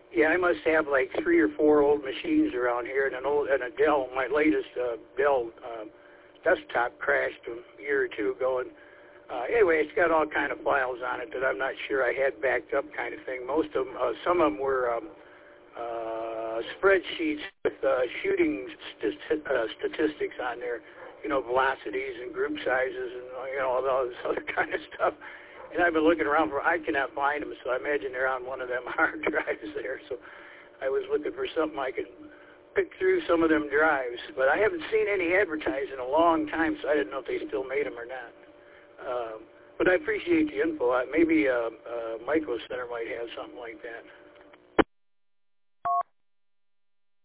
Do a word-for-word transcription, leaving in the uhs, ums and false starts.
Yeah, I must have like three or four old machines around here, and an old and a Dell. My latest uh, Dell uh, desktop crashed a year or two ago, and uh, anyway, it's got all kind of files on it that I'm not sure I had backed up, kind of thing. Most of them, uh, some of them were um, uh, spreadsheets with uh, shooting st- uh, statistics on there, you know, velocities and group sizes, and you know all this other kind of stuff. And I've been looking around for, I cannot find them, so I imagine they're on one of them hard drives there. So I was looking for something I could pick through some of them drives. But I haven't seen any advertised in a long time, so I didn't know if they still made them or not. Um, but I appreciate the info. Uh, maybe uh, uh, Micro Center might have something like that.